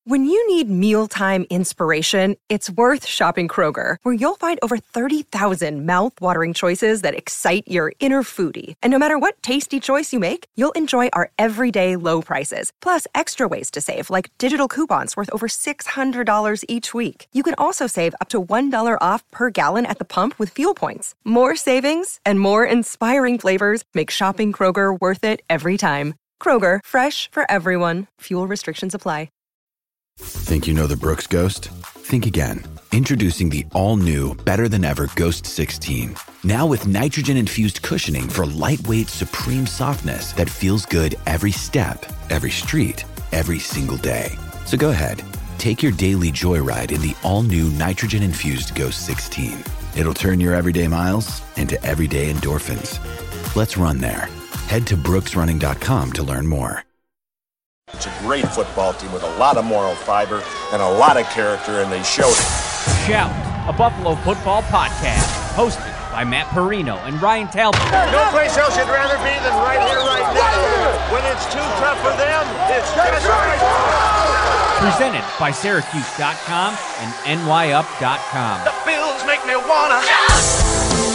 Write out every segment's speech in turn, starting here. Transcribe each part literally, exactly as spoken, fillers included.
When you need mealtime inspiration, it's worth shopping Kroger, where you'll find over thirty thousand mouth-watering choices that excite your inner foodie. And no matter what tasty choice you make, you'll enjoy our everyday low prices, plus extra ways to save, like digital coupons worth over six hundred dollars each week. You can also save up to one dollar off per gallon at the pump with fuel points. More savings and more inspiring flavors make shopping Kroger worth it every time. Kroger, fresh for everyone. Fuel restrictions apply. Think you know the Brooks Ghost? Think again. Introducing the all-new, better-than-ever Ghost sixteen. Now with nitrogen-infused cushioning for lightweight, supreme softness that feels good every step, every street, every single day. So go ahead, take your daily joyride in the all-new nitrogen-infused Ghost sixteen. It'll turn your everyday miles into everyday endorphins. Let's run there. Head to brooks running dot com to learn more. It's a great football team with a lot of moral fiber and a lot of character, and they showed it. Shout, a Buffalo football podcast, hosted by Matt Perino and Ryan Talbot. No place else you'd rather be than right here, right now. When it's too tough for them, it's just right. Presented by Syracuse dot com and N Y up dot com. The Bills make me wanna shout.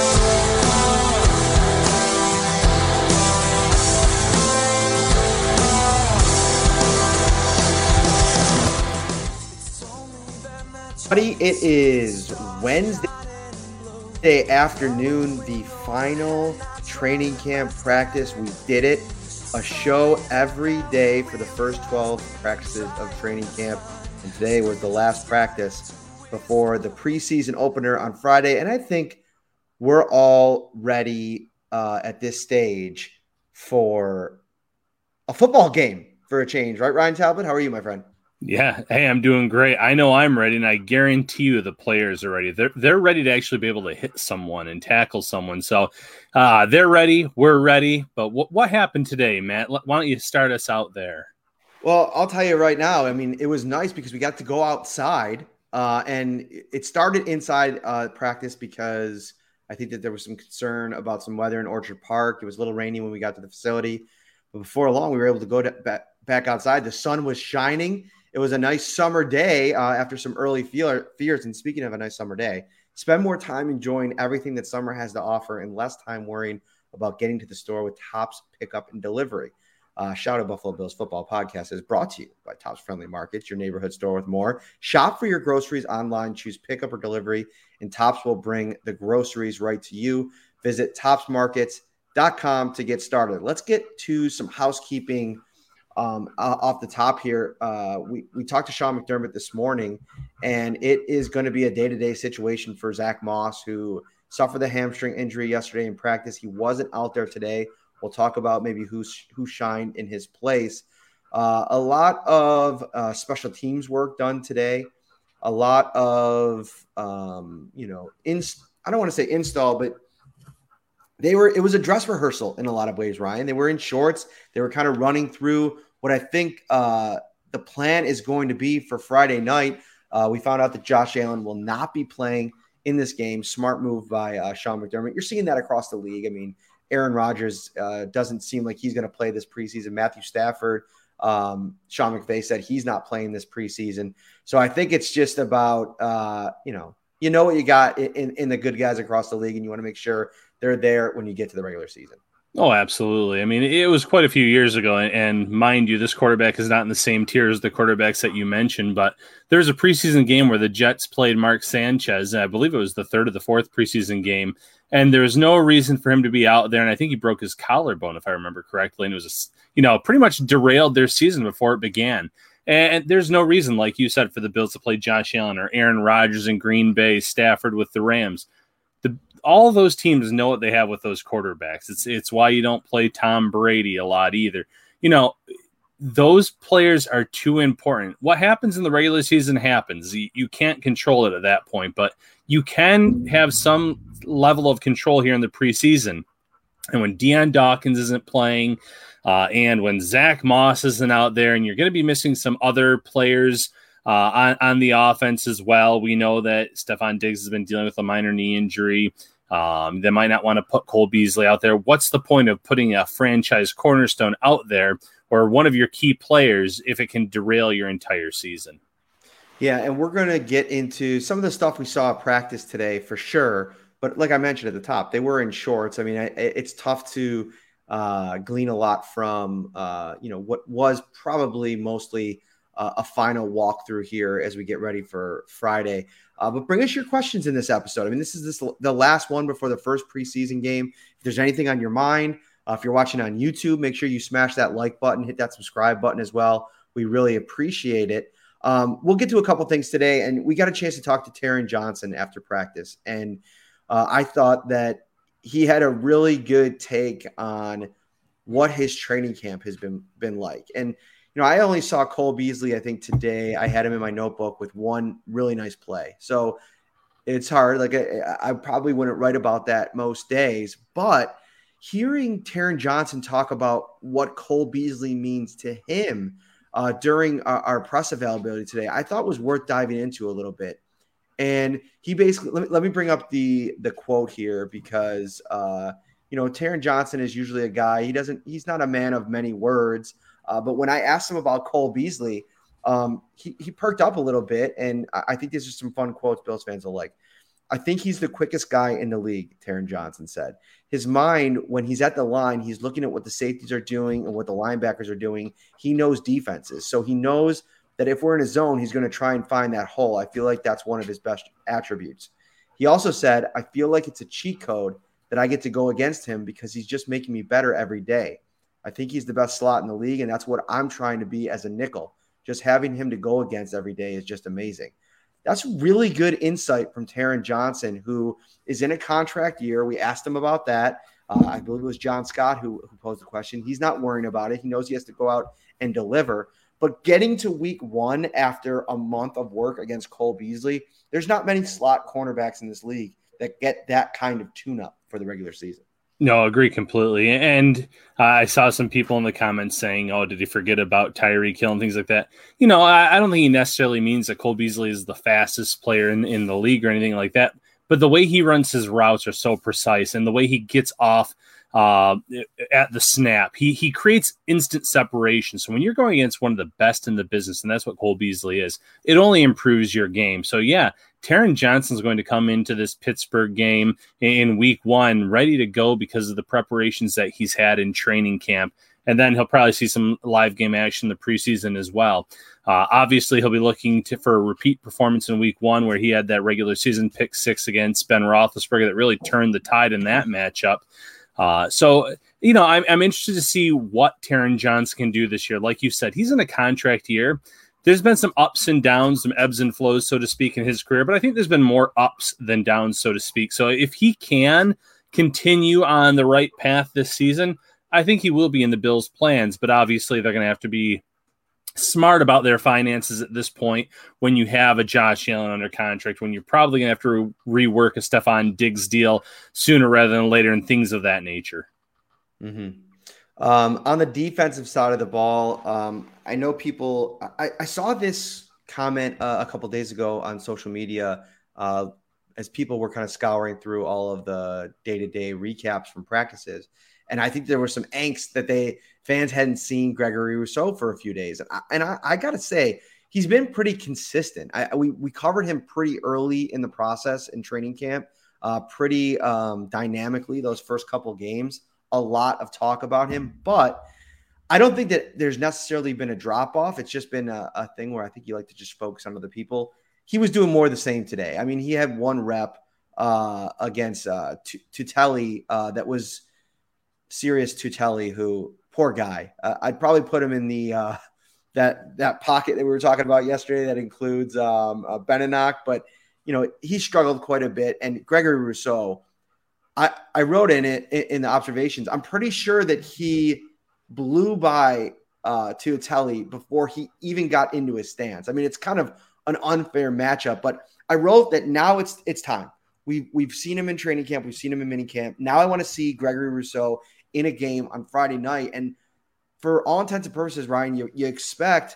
It is Wednesday afternoon, the final training camp practice. We did it. A show every day for the first twelve practices of training camp. And today was the last practice before the preseason opener on Friday. And I think we're all ready uh, at this stage for a football game for a change. Right, Ryan Talbot? How are you, my friend? Yeah. Hey, I'm doing great. I know I'm ready, and I guarantee you the players are ready. They're they're ready to actually be able to hit someone and tackle someone. So uh, they're ready. We're ready. But what what happened today, Matt? Why don't you start us out there? Well, I'll tell you right now. I mean, it was nice because we got to go outside, uh, and it started inside uh, practice because I think that there was some concern about some weather in Orchard Park. It was a little rainy when we got to the facility, but before long, we were able to go to, back, back outside. The sun was shining. It was a nice summer day uh, after some early fear, fears. And speaking of a nice summer day, spend more time enjoying everything that summer has to offer and less time worrying about getting to the store with Tops Pickup and Delivery. Uh, Shout out Buffalo Bills Football Podcast is brought to you by Tops Friendly Markets, your neighborhood store with more. Shop for your groceries online, choose pickup or delivery, and Tops will bring the groceries right to you. Visit tops markets dot com to get started. Let's get to some housekeeping. Um, uh, off the top here, uh, we, we talked to Sean McDermott this morning, and it is going to be a day-to-day situation for Zach Moss, who suffered the hamstring injury yesterday in practice. He wasn't out there today. We'll talk about maybe who's, who shined in his place. Uh, a lot of uh, special teams work done today. A lot of, um, you know, in, I don't want to say install, but They were, it was a dress rehearsal in a lot of ways, Ryan. They were in shorts. They were kind of running through what I think uh, the plan is going to be for Friday night. Uh, we found out that Josh Allen will not be playing in this game. Smart move by uh, Sean McDermott. You're seeing that across the league. I mean, Aaron Rodgers uh, doesn't seem like he's going to play this preseason. Matthew Stafford, um, Sean McVay said he's not playing this preseason. So I think it's just about, uh, you know, you know what you got in, in the good guys across the league, and you want to make sure they're there when you get to the regular season. Oh, absolutely. I mean, it was quite a few years ago, and mind you, this quarterback is not in the same tier as the quarterbacks that you mentioned, but there's a preseason game where the Jets played Mark Sanchez, and I believe it was the third or the fourth preseason game, and there was no reason for him to be out there, and I think he broke his collarbone, if I remember correctly, and it was, a, you know, pretty much derailed their season before it began. And there's no reason, like you said, for the Bills to play Josh Allen or Aaron Rodgers in Green Bay, Stafford with the Rams. The all of those teams know what they have with those quarterbacks. It's it's why you don't play Tom Brady a lot either. You know, those players are too important. What happens in the regular season happens. You, you can't control it at that point, but you can have some level of control here in the preseason. And when Deion Dawkins isn't playing, uh, and when Zach Moss isn't out there, and you're going to be missing some other players uh, on, on the offense as well. We know that Stephon Diggs has been dealing with a minor knee injury. Um, they might not want to put Cole Beasley out there. What's the point of putting a franchise cornerstone out there or one of your key players if it can derail your entire season. Yeah, and we're going to get into some of the stuff we saw at practice today for sure. But like I mentioned at the top, they were in shorts. I mean, I, it's tough to uh, glean a lot from, uh, you know, what was probably mostly uh, a final walkthrough here as we get ready for Friday. Uh, but bring us your questions in this episode. I mean, this is this the last one before the first preseason game. If there's anything on your mind, uh, if you're watching on YouTube, make sure you smash that like button, hit that subscribe button as well. We really appreciate it. Um, we'll get to a couple things today, and we got a chance to talk to Taron Johnson after practice. And uh, I thought that he had a really good take on what his training camp has been, been like. And, you know, I only saw Cole Beasley, I think today. I had him in my notebook with one really nice play. So it's hard. Like I, I probably wouldn't write about that most days, but hearing Taron Johnson talk about what Cole Beasley means to him Uh, during our, our press availability today, I thought was worth diving into a little bit. And he basically, let me, let me bring up the the quote here because, uh, you know, Taron Johnson is usually a guy, he doesn't, he's not a man of many words. Uh, but when I asked him about Cole Beasley, um, he, he perked up a little bit. And I, I think these are some fun quotes Bills fans will like. I think he's the quickest guy in the league, Taron Johnson said. His mind, when he's at the line, he's looking at what the safeties are doing and what the linebackers are doing. He knows defenses. So he knows that if we're in a zone, he's going to try and find that hole. I feel like that's one of his best attributes. He also said, I feel like it's a cheat code that I get to go against him because he's just making me better every day. I think he's the best slot in the league, and that's what I'm trying to be as a nickel. Just having him to go against every day is just amazing. That's really good insight from Taron Johnson, who is in a contract year. We asked him about that. Uh, I believe it was John Scott who, who posed the question. He's not worrying about it. He knows he has to go out and deliver. But getting to week one after a month of work against Cole Beasley, there's not many slot cornerbacks in this league that get that kind of tune-up for the regular season. No, agree completely. And uh, I saw some people in the comments saying, oh, did he forget about Tyreek Hill and things like that? You know, I, I don't think he necessarily means that Cole Beasley is the fastest player in, in the league or anything like that. But the way he runs his routes are so precise, and the way he gets off uh, at the snap, he he creates instant separation. So when you're going against one of the best in the business, and that's what Cole Beasley is, it only improves your game. So yeah, Taron Johnson's going to come into this Pittsburgh game in week one ready to go because of the preparations that he's had in training camp. And then he'll probably see some live game action in the preseason as well. Uh, obviously, he'll be looking to, for a repeat performance in week one where he had that regular season pick six against Ben Roethlisberger that really turned the tide in that matchup. Uh, so, you know, I'm, I'm interested to see what Taron Johnson can do this year. Like you said, he's in a contract year. There's been some ups and downs, some ebbs and flows, so to speak, in his career, but I think there's been more ups than downs, so to speak. So if he can continue on the right path this season, I think he will be in the Bills' plans, but obviously they're going to have to be smart about their finances at this point when you have a Josh Allen under contract, when you're probably going to have to re- rework a Stephon Diggs deal sooner rather than later and things of that nature. Mm-hmm. Um, on the defensive side of the ball, um, I know people I, – I saw this comment uh, a couple days ago on social media uh, as people were kind of scouring through all of the day-to-day recaps from practices. And I think there was some angst that they fans hadn't seen Gregory Rousseau for a few days. And I, and I, I got to say, he's been pretty consistent. I, we, we covered him pretty early in the process in training camp, uh, pretty um, dynamically those first couple games. A lot of talk about him, but I don't think that there's necessarily been a drop off. It's just been a, a thing where I think you like to just focus on other people. He was doing more of the same today. I mean, he had one rep uh, against uh, Tutelli uh, that was Sirius Tutelli, who poor guy. Uh, I'd probably put him in the uh, that that pocket that we were talking about yesterday that includes um, uh, Beninock, but you know he struggled quite a bit. And Gregory Rousseau. I, I wrote in it in the observations. I'm pretty sure that he blew by uh, Tutelli before he even got into his stance. I mean, it's kind of an unfair matchup, but I wrote that now it's it's time. We've we've seen him in training camp. We've seen him in mini camp. Now I want to see Gregory Rousseau in a game on Friday night. And for all intents and purposes, Ryan, you, you expect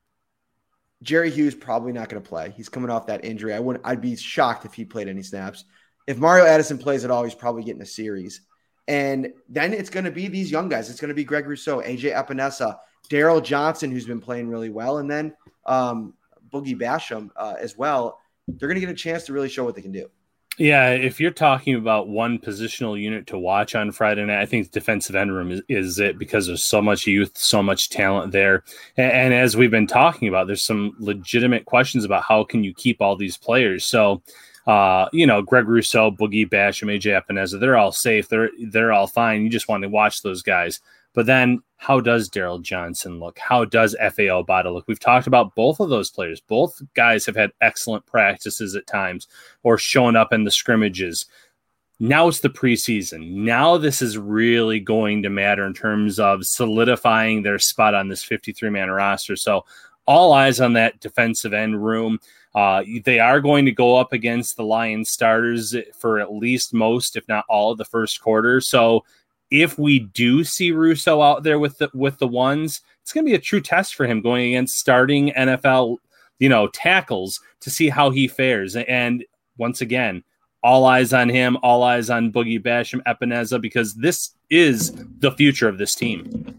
Jerry Hughes probably not going to play. He's coming off that injury. I wouldn't. I'd be shocked if he played any snaps. If Mario Addison plays at all, he's probably getting a series. And then it's going to be these young guys. It's going to be Greg Rousseau, A J Epinesa, Daryl Johnson, who's been playing really well, and then um, Boogie Basham uh, as well. They're going to get a chance to really show what they can do. Yeah, if you're talking about one positional unit to watch on Friday night, I think the defensive end room is, is it, because there's so much youth, so much talent there. And, and as we've been talking about, there's some legitimate questions about how can you keep all these players. So, uh, you know, Greg Rousseau, Boogie Basham, A J Epineza, they're all safe. They're, they're all fine. You just want to watch those guys. But then how does Daryl Johnson look? How does F A Obata look? We've talked about both of those players. Both guys have had excellent practices at times or shown up in the scrimmages. Now it's the preseason. Now this is really going to matter in terms of solidifying their spot on this fifty-three man roster. So all eyes on that defensive end room. Uh, they are going to go up against the Lions starters for at least most, if not all, of the first quarter. So if we do see Rousseau out there with the with the ones, it's going to be a true test for him going against starting N F L, you know, tackles to see how he fares. And once again, all eyes on him, all eyes on Boogie Basham, Epineza, because this is the future of this team.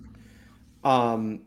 Um,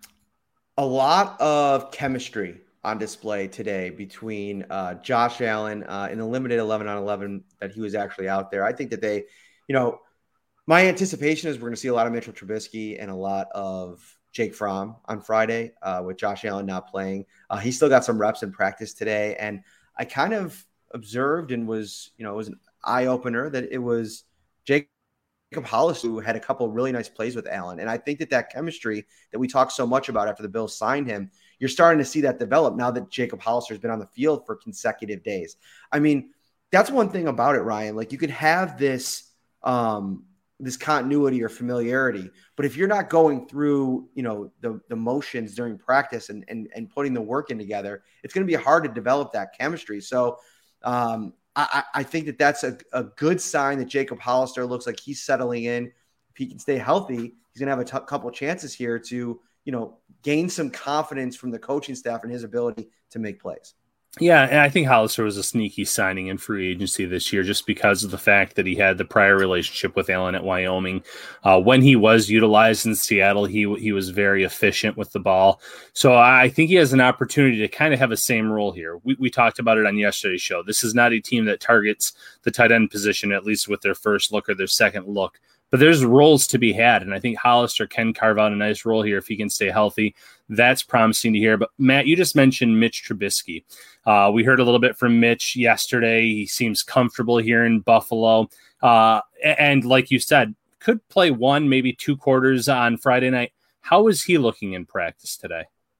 a lot of chemistry on display today between uh, Josh Allen uh, in the limited eleven on eleven that he was actually out there. I think that they, you know, my anticipation is we're going to see a lot of Mitchell Trubisky and a lot of Jake Fromm on Friday uh, with Josh Allen not playing. Uh, he still got some reps in practice today. And I kind of observed and was, you know, it was an eye opener that it was Jacob Hollister who had a couple of really nice plays with Allen. And I think that that chemistry that we talked so much about after the Bills signed him, you're starting to see that develop now that Jacob Hollister has been on the field for consecutive days. I mean, that's one thing about it, Ryan. Like you could have this, um, this continuity or familiarity, but if you're not going through, you know, the, the motions during practice and, and, and putting the work in together, it's going to be hard to develop that chemistry. So um, I, I think that that's a, a good sign that Jacob Hollister looks like he's settling in. If he can stay healthy, he's going to have a t- couple chances here to, you know, gain some confidence from the coaching staff and his ability to make plays. Yeah, and I think Hollister was a sneaky signing in free agency this year just because of the fact that he had the prior relationship with Allen at Wyoming. Uh, when he was utilized in Seattle, he he was very efficient with the ball. So I think he has an opportunity to kind of have a same role here. We, we talked about it on yesterday's show. This is not a team that targets the tight end position, at least with their first look or their second look. But there's roles to be had, and I think Hollister can carve out a nice role here if he can stay healthy. That's promising to hear. But, Matt, you just mentioned Mitch Trubisky. Uh, we heard a little bit from Mitch yesterday. He seems comfortable here in Buffalo. Uh, and like you said, could play one, maybe two quarters on Friday night. How is he looking in practice today?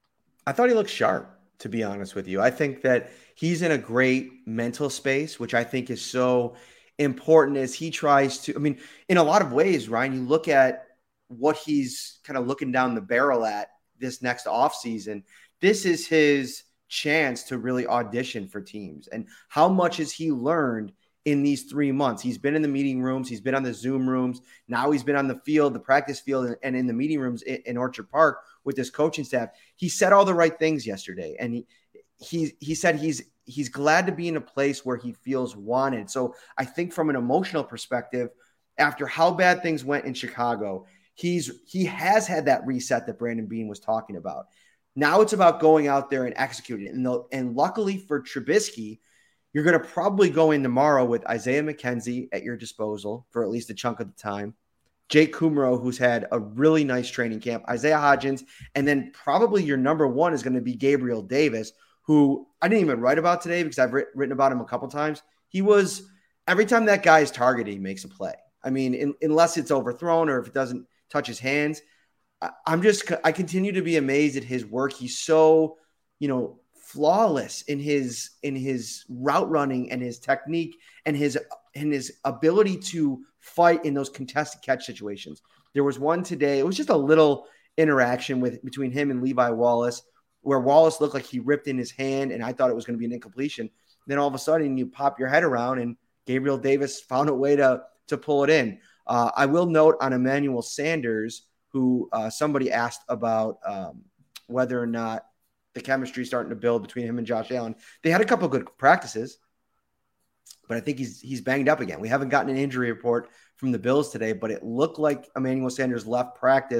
I thought he looked sharp, to be honest with you. I think that he's in a great mental space, which I think is so important as he tries to, I mean, in a lot of ways, Ryan, you look at what he's kind of looking down the barrel at this next offseason. This is his chance to really audition for teams. And how much has he learned in these three months? He's been in the meeting rooms. He's been on the Zoom rooms. Now he's been on the field, the practice field, and in the meeting rooms in, in Orchard Park with this coaching staff. He said all the right things yesterday. And he, he, he said he's, he's glad to be in a place where he feels wanted. So I think from an emotional perspective, after how bad things went in Chicago, he's, he has had that reset that Brandon Beane was talking about. Now it's about going out there and executing it. And, the, and luckily for Trubisky, you're going to probably go in tomorrow with Isaiah McKenzie at your disposal for at least a chunk of the time. Jake Kumro, who's had a really nice training camp, Isaiah Hodgins, and then probably your number one is going to be Gabriel Davis, who I didn't even write about today because I've written about him a couple times. He was, every time that guy is targeted, he makes a play. I mean, in, unless it's overthrown or if it doesn't touch his hands. I, I'm just, I continue to be amazed at his work. He's so, you know, flawless in his, in his route running and his technique and his, and his ability to fight in those contested catch situations. There was one today. It was just a little interaction with between him and Levi Wallace, where Wallace looked like he ripped in his hand, and I thought it was going to be an incompletion. Then all of a sudden, you pop your head around, and Gabriel Davis found a way to, to pull it in. Uh, I will note on Emmanuel Sanders, who uh, somebody asked about um, whether or not the chemistry is starting to build between him and Josh Allen. They had a couple of good practices, but I think he's he's banged up again. We haven't gotten an injury report from the Bills today, but it looked like Emmanuel Sanders left practice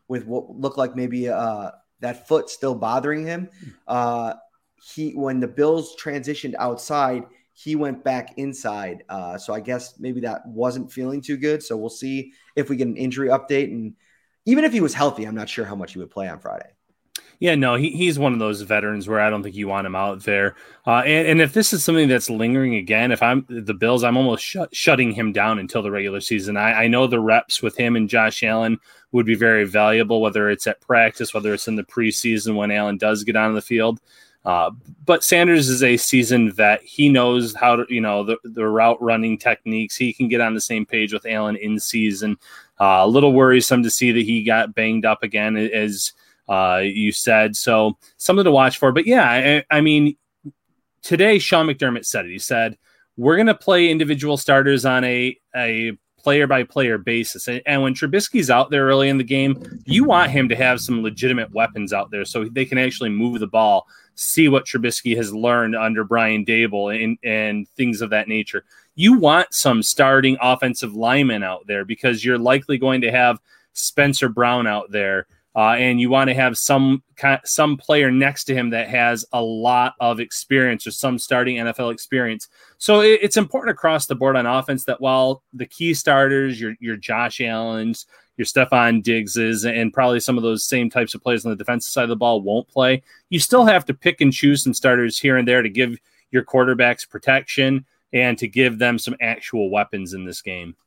with what looked like maybe uh, that foot still bothering him. Uh, he when the Bills transitioned outside, he went back inside. Uh, so I guess maybe that wasn't feeling too good. So we'll see if we get an injury update. And even if he was healthy, I'm not sure how much he would play on Friday. Yeah, no, he, he's one of those veterans where I don't think you want him out there. Uh, and, and if this is something that's lingering again, if I'm the Bills, I'm almost sh- shutting him down until the regular season. I, I know the reps with him and Josh Allen would be very valuable, whether it's at practice, whether it's in the preseason when Allen does get on the field. Uh, but Sanders is a seasoned vet. He knows how to, you know, the, the route running techniques. He can get on the same page with Allen in season. Uh, a little worrisome to see that he got banged up again, as uh, you said. So something to watch for. But yeah, I, I mean, today Sean McDermott said it. He said, we're going to play individual starters on a, a player-by-player basis. And, and when Trubisky's out there early in the game, you want him to have some legitimate weapons out there so they can actually move the ball, see what Trubisky has learned under Brian Daboll and, and things of that nature. You want some starting offensive linemen out there because you're likely going to have Spencer Brown out there. Uh, and you want to have some some player next to him that has a lot of experience or some starting N F L experience. So it, it's important across the board on offense that while the key starters, your your Josh Allens, your Stephon Diggses, and probably some of those same types of players on the defensive side of the ball won't play, you still have to pick and choose some starters here and there to give your quarterbacks protection and to give them some actual weapons in this game.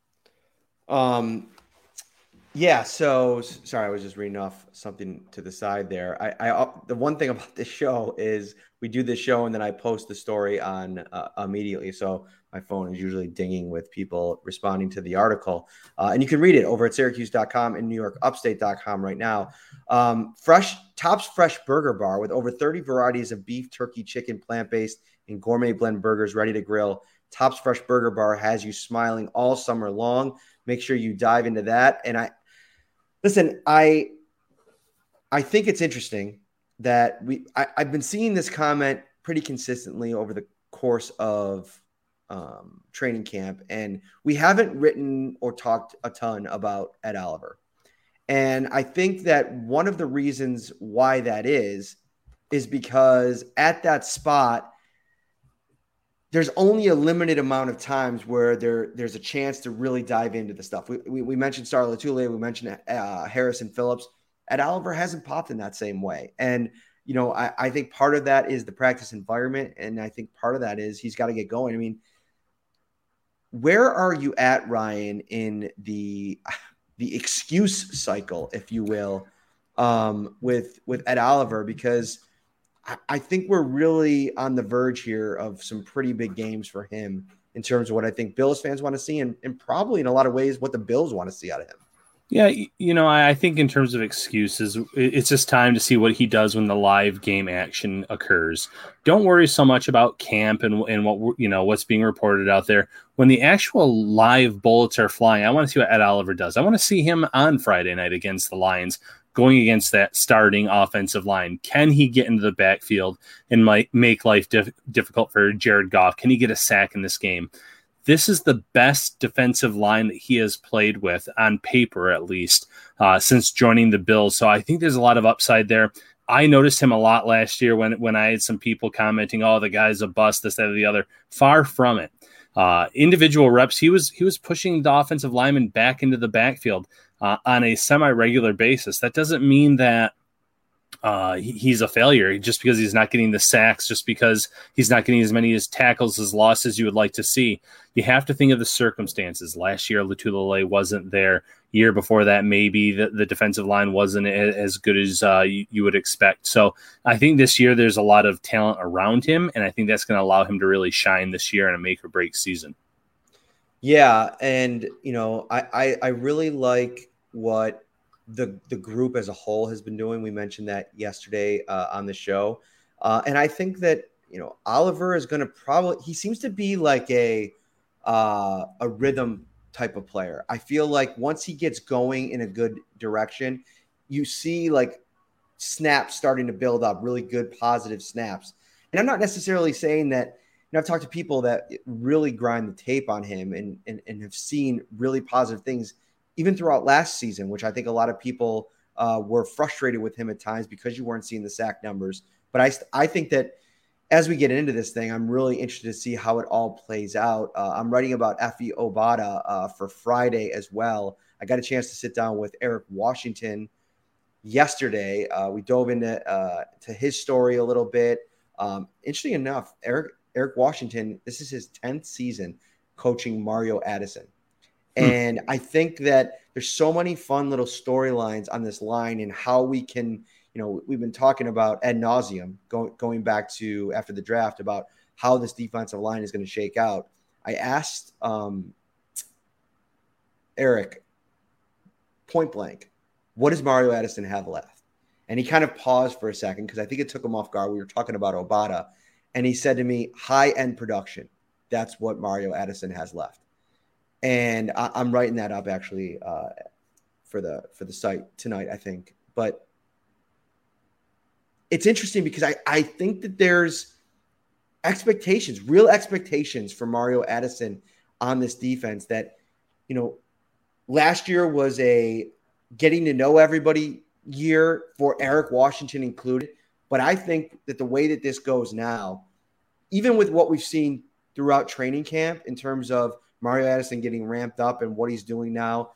Um. Yeah, so sorry, I was just reading off something to the side there. I, I the one thing about this show is we do this show and then I post the story on uh, immediately. So my phone is usually dinging with people responding to the article, uh, and you can read it over at Syracuse dot com and New York Upstate dot com right now. Um, fresh Tops Fresh Burger Bar with over thirty varieties of beef, turkey, chicken, plant-based, and gourmet blend burgers ready to grill. Tops Fresh Burger Bar has you smiling all summer long. Make sure you dive into that, and I. Listen, I I think it's interesting that we I, I've been seeing this comment pretty consistently over the course of um, training camp, and we haven't written or talked a ton about Ed Oliver. And I think that one of the reasons why that is, is because at that spot, there's only a limited amount of times where there there's a chance to really dive into the stuff. We we, we mentioned Star Lotulelei, we mentioned uh, Harrison Phillips. Ed Oliver hasn't popped in that same way. And, you know, I, I think part of that is the practice environment. And I think part of that is he's got to get going. I mean, where are you at, Ryan, in the the excuse cycle, if you will, um, with, with Ed Oliver? Because I think we're really on the verge here of some pretty big games for him in terms of what I think Bills fans want to see, and, and probably in a lot of ways what the Bills want to see out of him. Yeah, you know, I think in terms of excuses, it's just time to see what he does when the live game action occurs. Don't worry so much about camp and, and what, you know, what's being reported out there. When the actual live bullets are flying, I want to see what Ed Oliver does. I want to see him on Friday night against the Lions, going against that starting offensive line. Can he get into the backfield and might make life diff- difficult for Jared Goff? Can he get a sack in this game? This is the best defensive line that he has played with, on paper at least, uh, since joining the Bills. So I think there's a lot of upside there. I noticed him a lot last year when, when I had some people commenting, oh, the guy's a bust, this, that, or the other. Far from it. Uh, individual reps, he was he was pushing the offensive lineman back into the backfield uh, on a semi-regular basis. That doesn't mean that uh, he, he's a failure just because he's not getting the sacks, just because he's not getting as many as tackles as losses as you would like to see. You have to think of the circumstances. Last year, Lotulelei wasn't there. Year before that, maybe the, the defensive line wasn't as good as uh, you, you would expect. So I think this year there's a lot of talent around him, and I think that's going to allow him to really shine this year in a make or break season. Yeah, and you know, I, I, I really like what the the group as a whole has been doing. We mentioned that yesterday uh, on the show, uh, and I think that you know Oliver is going to probably he seems to be like a uh, a rhythm type of player. I feel like once he gets going in a good direction, you see like snaps starting to build up, really good positive snaps. And I'm not necessarily saying that, you know, I've talked to people that really grind the tape on him and, and, and have seen really positive things even throughout last season, which I think a lot of people uh, were frustrated with him at times because you weren't seeing the sack numbers. But I, I think that as we get into this thing, I'm really interested to see how it all plays out. Uh, I'm writing about Efe Obada uh, for Friday as well. I got a chance to sit down with Eric Washington yesterday. Uh, we dove into uh, to his story a little bit. Um, interesting enough, Eric Eric Washington, this is his tenth season coaching Mario Addison. Hmm. And I think that there's so many fun little storylines on this line and how we can, you know, we've been talking about ad nauseum going, going back to after the draft about how this defensive line is going to shake out. I asked um, Eric point blank, what does Mario Addison have left? And he kind of paused for a second because I think it took him off guard. We were talking about Obada, and he said to me, high-end production. That's what Mario Addison has left. And I, I'm writing that up actually uh, for the for the site tonight, I think. But it's interesting because I, I think that there's expectations, real expectations for Mario Addison on this defense that, you know, last year was a getting to know everybody year for Eric Washington included. But I think that the way that this goes now, even with what we've seen throughout training camp in terms of Mario Addison getting ramped up and what he's doing now,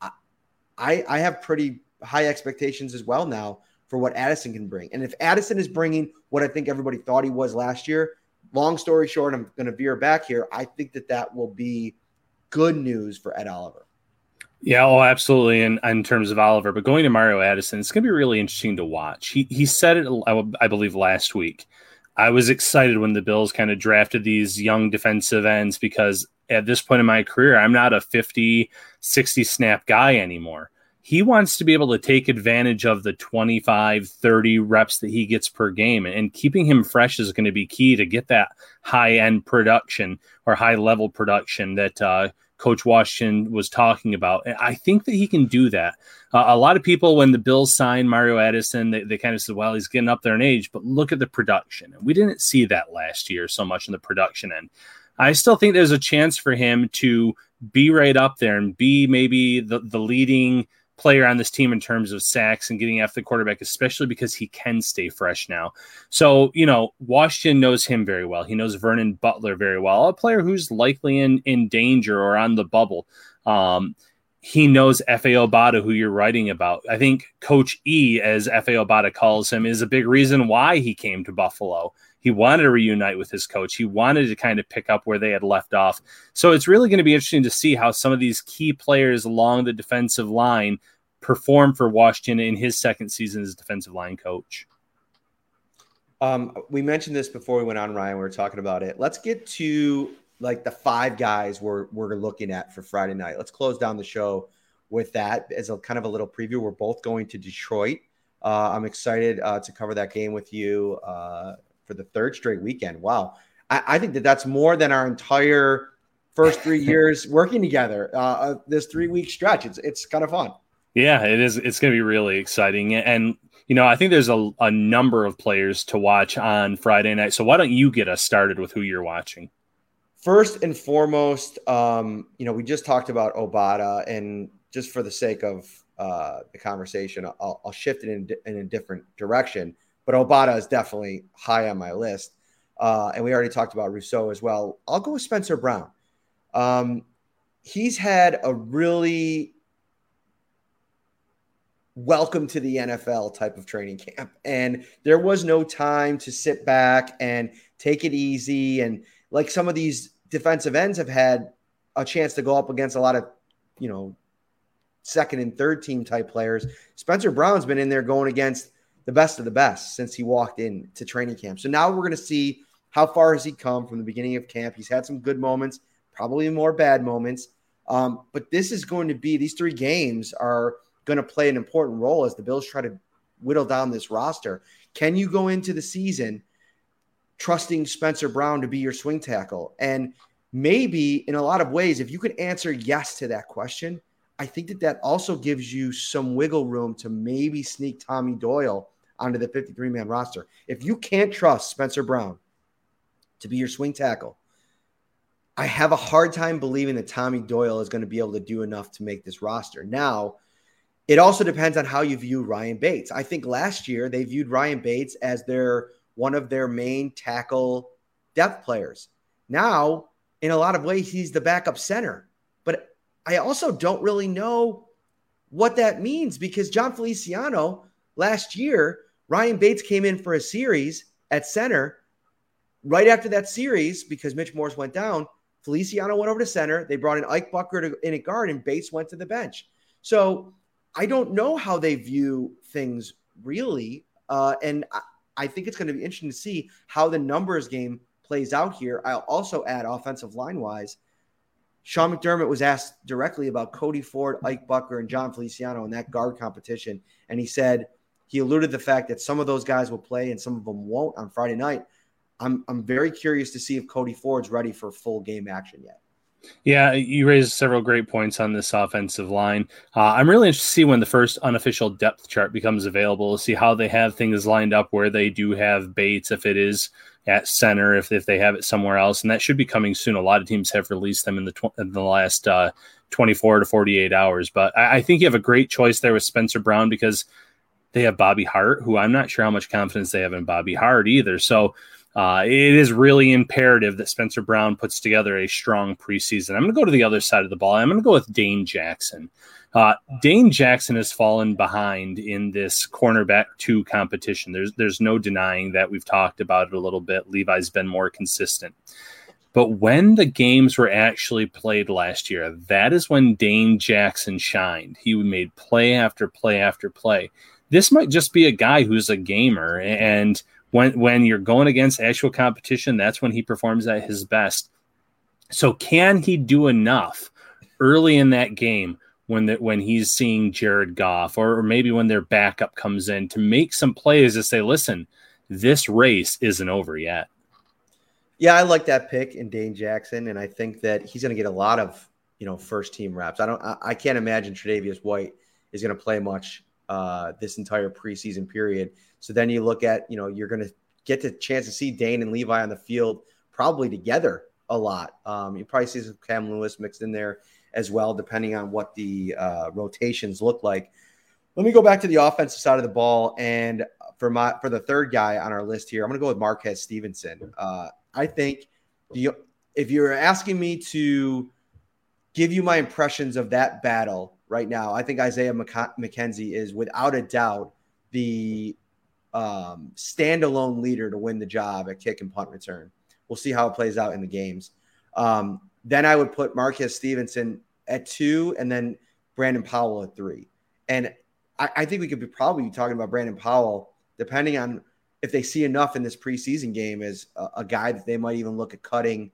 I, I have pretty high expectations as well now for what Addison can bring. And if Addison is bringing what I think everybody thought he was last year, long story short, I'm going to veer back here. I think that that will be good news for Ed Oliver. Yeah, oh, absolutely. In, in terms of Oliver, but going to Mario Addison, it's going to be really interesting to watch. He he said it, I, I believe, last week. I was excited when the Bills kind of drafted these young defensive ends because at this point in my career, I'm not a fifty, sixty snap guy anymore. He wants to be able to take advantage of the twenty-five, thirty reps that he gets per game, and keeping him fresh is going to be key to get that high-end production or high-level production that uh, Coach Washington was talking about. And I think that he can do that. Uh, a lot of people, when the Bills signed Mario Addison, they, they kind of said, well, he's getting up there in age, but look at the production. And we didn't see that last year so much in the production end. I still think there's a chance for him to be right up there and be maybe the, the leading player on this team in terms of sacks and getting after the quarterback, especially because he can stay fresh now. So, you know, Washington knows him very well. He knows Vernon Butler very well, a player who's likely in, in danger or on the bubble. Um, he knows Efe Obada, who you're writing about. I think Coach E, as Efe Obada calls him, is a big reason why he came to Buffalo. He wanted to reunite with his coach. He wanted to kind of pick up where they had left off. So it's really going to be interesting to see how some of these key players along the defensive line perform for Washington in his second season as defensive line coach. Um, we mentioned this before we went on, Ryan. We were talking about it. Let's get to like the five guys we're we're looking at for Friday night. Let's close down the show with that as a kind of a little preview. We're both going to Detroit. Uh, I'm excited uh, to cover that game with you uh, for the third straight weekend. Wow. I, I think that that's more than our entire first three years working together. Uh, this three-week stretch. It's it's kind of fun. Yeah, it is. It's going to be really exciting. And, you know, I think there's a, a number of players to watch on Friday night. So why don't you get us started with who you're watching? First and foremost, um, you know, we just talked about Obada, and just for the sake of uh, the conversation, I'll, I'll shift it in, in a different direction. But Obada is definitely high on my list. Uh, and we already talked about Rousseau as well. I'll go with Spencer Brown. Um, he's had a really welcome to the N F L type of training camp. And there was no time to sit back and take it easy. And like some of these defensive ends have had a chance to go up against a lot of, you know, second and third team type players. Spencer Brown's been in there going against the best of the best since he walked into training camp. So now we're going to see how far has he come from the beginning of camp. He's had some good moments, probably more bad moments. Um, but this is going to be, these three games are going to play an important role as the Bills try to whittle down this roster. Can you go into the season trusting Spencer Brown to be your swing tackle? And maybe in a lot of ways, if you could answer yes to that question, I think that that also gives you some wiggle room to maybe sneak Tommy Doyle onto the fifty-three man roster. If you can't trust Spencer Brown to be your swing tackle, I have a hard time believing that Tommy Doyle is going to be able to do enough to make this roster. Now, It also depends on how you view Ryan Bates. I think last year they viewed Ryan Bates as their one of their main tackle depth players. Now, in a lot of ways, he's the backup center. But I also don't really know what that means because John Feliciano, last year, Ryan Bates came in for a series at center. Right after that series, because Mitch Morse went down, Feliciano went over to center. They brought in Ike Bucker to, in a guard, and Bates went to the bench. So I don't know how they view things really. Uh, and I, I think it's going to be interesting to see how the numbers game plays out here. I'll also add offensive line-wise, Sean McDermott was asked directly about Cody Ford, Ike Bucker, and John Feliciano in that guard competition. And he said, he alluded to the fact that some of those guys will play and some of them won't on Friday night. I'm I'm very curious to see if Cody Ford's ready for full game action yet. Yeah, you raised several great points on this offensive line. Uh, I'm really interested to see when the first unofficial depth chart becomes available, see how they have things lined up, where they do have Bates, if it is at center, if, if they have it somewhere else. And that should be coming soon. A lot of teams have released them in the, tw- in the last uh, twenty-four to forty-eight hours. But I, I think you have a great choice there with Spencer Brown because they have Bobby Hart, who I'm not sure how much confidence they have in Bobby Hart either. So Uh, it is really imperative that Spencer Brown puts together a strong preseason. I'm going to go to the other side of the ball. I'm going to go with Dane Jackson. Uh, Dane Jackson has fallen behind in this cornerback two competition. There's there's no denying that. We've talked about it a little bit. Levi's been more consistent. But when the games were actually played last year, that is when Dane Jackson shined. He made play after play after play. This might just be a guy who's a gamer, and When when you're going against actual competition, that's when he performs at his best. So can he do enough early in that game when the, when he's seeing Jared Goff or, or maybe when their backup comes in to make some plays to say, listen, this race isn't over yet? Yeah, I like that pick in Dane Jackson, and I think that he's going to get a lot of you know first team reps. I don't, I, I can't imagine Tre'Davious White is going to play much uh, this entire preseason period. So then you look at, you know, you're going to get the chance to see Dane and Levi on the field probably together a lot. Um, you probably see some Cam Lewis mixed in there as well, depending on what the uh, rotations look like. Let me go back to the offensive side of the ball. And for my for the third guy on our list here, I'm going to go with Marquez Stevenson. Uh, I think the, if you're asking me to give you my impressions of that battle right now, I think Isaiah McKenzie is without a doubt the um, standalone leader to win the job at kick and punt return. We'll see how it plays out in the games. Um, then I would put Marquez Stevenson at two and then Brandon Powell at three. And I, I think we could be probably be talking about Brandon Powell, depending on if they see enough in this preseason game as a, a guy that they might even look at cutting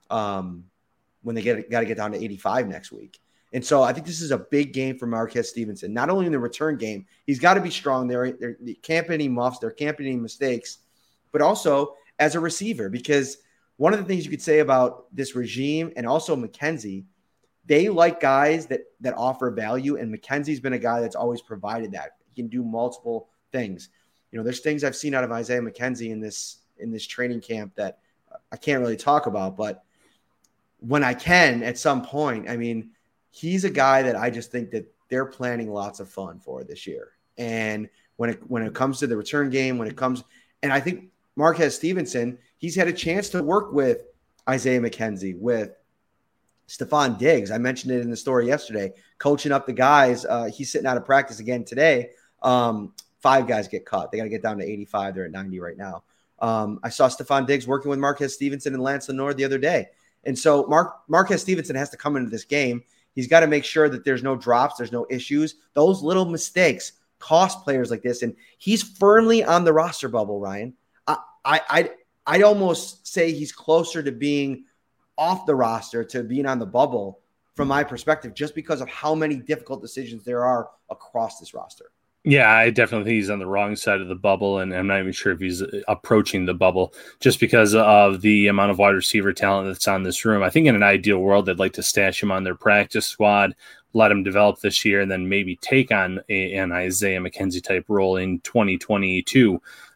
um, when they get got to get down to eighty-five next week. And so I think this is a big game for Marquez Stevenson, not only in the return game. He's got to be strong there. There can't be any muffs. There can't be any mistakes, but also as a receiver, because one of the things you could say about this regime and also McKenzie, they like guys that that offer value, and McKenzie's been a guy that's always provided that. He can do multiple things. You know, there's things I've seen out of Isaiah McKenzie in this in this training camp that I can't really talk about, but when I can at some point, I mean, he's a guy that I just think that they're planning lots of fun for this year. And when it when it comes to the return game, when it comes, and I think Marquez Stevenson, he's had a chance to work with Isaiah McKenzie, with Stephon Diggs. I mentioned it in the story yesterday, coaching up the guys. Uh, he's sitting out of practice again today. Um, five guys get cut. They got to get down to eighty-five. They're at ninety right now. Um, I saw Stephon Diggs working with Marquez Stevenson and Lance Lenore the other day. And so Mark, Marquez Stevenson has to come into this game. He's got to make sure that there's no drops, there's no issues. Those little mistakes cost players like this. And he's firmly on the roster bubble, Ryan. I, I, I'd, I'd almost say he's closer to being off the roster to being on the bubble from my perspective, just because of how many difficult decisions there are across this roster. Yeah, I definitely think he's on the wrong side of the bubble, and I'm not even sure if he's approaching the bubble just because of the amount of wide receiver talent that's on this room. I think in an ideal world, they'd like to stash him on their practice squad, let him develop this year, and then maybe take on a, an Isaiah McKenzie type role in twenty twenty-two.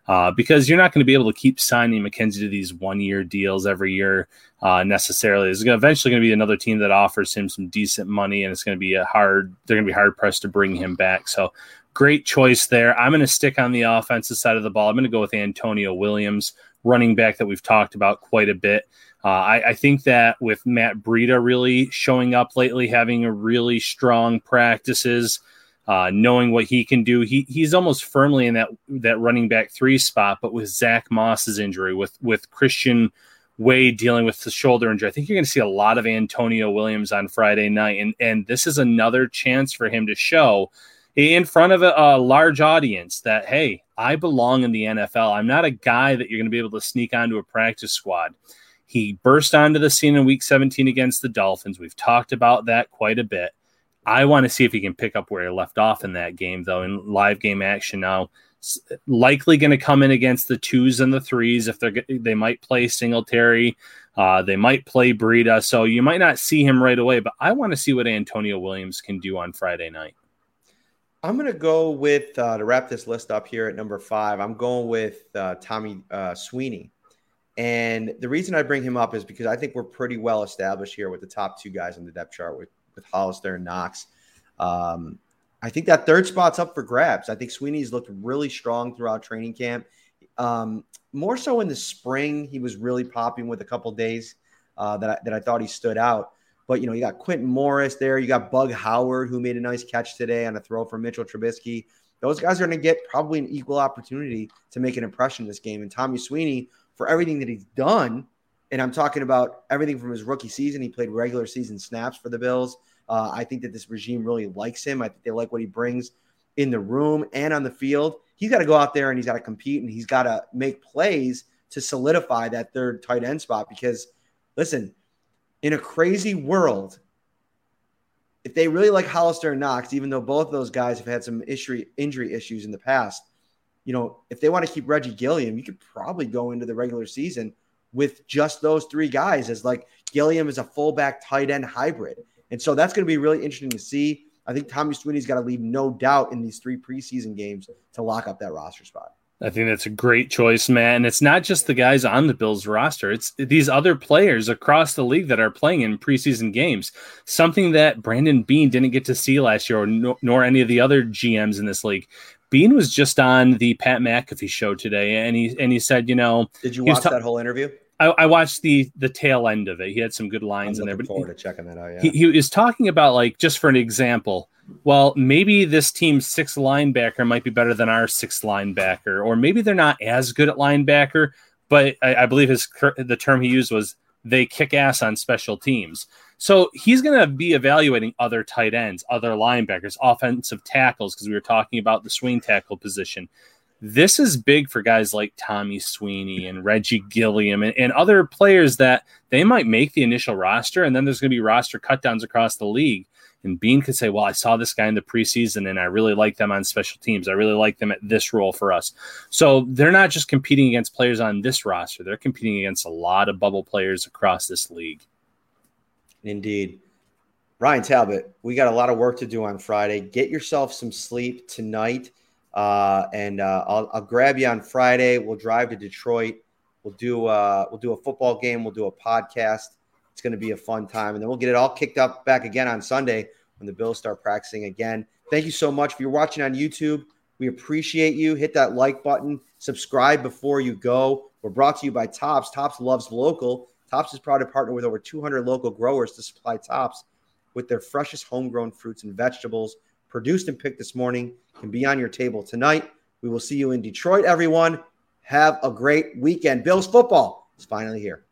uh, because you're not going to be able to keep signing McKenzie to these one-year deals every year uh, necessarily. There's gonna, eventually going to be another team that offers him some decent money, and it's going to be a hard. They're going to be hard-pressed to bring him back. So great choice there. I'm going to stick on the offensive side of the ball. I'm going to go with Antonio Williams, running back that we've talked about quite a bit. Uh, I, I think that with Matt Breida really showing up lately, having a really strong practices, uh, knowing what he can do, he he's almost firmly in that that running back three spot. But with Zach Moss's injury, with with Christian Wade dealing with the shoulder injury, I think you're going to see a lot of Antonio Williams on Friday night, and and this is another chance for him to show in front of a, a large audience that, hey, I belong in the N F L. I'm not a guy that you're going to be able to sneak onto a practice squad. He burst onto the scene in week seventeen against the Dolphins. We've talked about that quite a bit. I want to see if he can pick up where he left off in that game, though, in live game action now. Likely going to come in against the twos and the threes. If they're, they might play Singletary. Uh, they might play Breida. So you might not see him right away, but I want to see what Antonio Williams can do on Friday night. I'm going to go with, uh, to wrap this list up here at number five, I'm going with uh, Tommy uh, Sweeney. And the reason I bring him up is because I think we're pretty well established here with the top two guys on the depth chart with, with Hollister and Knox. Um, I think that third spot's up for grabs. I think Sweeney's looked really strong throughout training camp. Um, more so in the spring, he was really popping with a couple days uh, that, I, that I thought he stood out. But, you know, you got Quentin Morris there. You got Bug Howard, who made a nice catch today on a throw from Mitchell Trubisky. Those guys are going to get probably an equal opportunity to make an impression in this game. And Tommy Sweeney, for everything that he's done, and I'm talking about everything from his rookie season, he played regular season snaps for the Bills. Uh, I think that this regime really likes him. I think they like what he brings in the room and on the field. He's got to go out there and he's got to compete and he's got to make plays to solidify that third tight end spot because, listen, in a crazy world, if they really like Hollister and Knox, even though both of those guys have had some issue, injury issues in the past, you know, if they want to keep Reggie Gilliam, you could probably go into the regular season with just those three guys as like Gilliam is a fullback tight end hybrid. And so that's going to be really interesting to see. I think Tommy Sweeney's got to leave no doubt in these three preseason games to lock up that roster spot. I think that's a great choice, man. And it's not just the guys on the Bills roster. It's these other players across the league that are playing in preseason games, something that Brandon Beane didn't get to see last year, or no, nor any of the other G Ms in this league. Beane was just on the Pat McAfee show today, and he and he said, you know, did you watch ta- that whole interview? I, I watched the the tail end of it. He had some good lines I'm in there. But forward he, to checking that out. Yeah. He, he was talking about, like, just for an example, well, maybe this team's sixth linebacker might be better than our sixth linebacker, or maybe they're not as good at linebacker. But I, I believe his the term he used was they kick ass on special teams. So he's going to be evaluating other tight ends, other linebackers, offensive tackles, because we were talking about the swing tackle position. This is big for guys like Tommy Sweeney and Reggie Gilliam and, and other players that they might make the initial roster, and then there's going to be roster cutdowns across the league. And Beane could say, well, I saw this guy in the preseason, and I really like them on special teams. I really like them at this role for us. So they're not just competing against players on this roster. They're competing against a lot of bubble players across this league. Indeed. Ryan Talbot, we got a lot of work to do on Friday. Get yourself some sleep tonight, uh, and uh, I'll, I'll grab you on Friday. We'll drive to Detroit. We'll do uh, we'll do a football game. We'll do a podcast. It's going to be a fun time, and then we'll get it all kicked up back again on Sunday when the Bills start practicing again. Thank you so much. If you're watching on YouTube, we appreciate you. Hit that like button. Subscribe before you go. We're brought to you by Tops. Tops loves local. Tops is proud to partner with over two hundred local growers to supply Tops with their freshest homegrown fruits and vegetables, produced and picked this morning, can be on your table tonight. We will see you in Detroit, everyone. Have a great weekend. Bills football is finally here.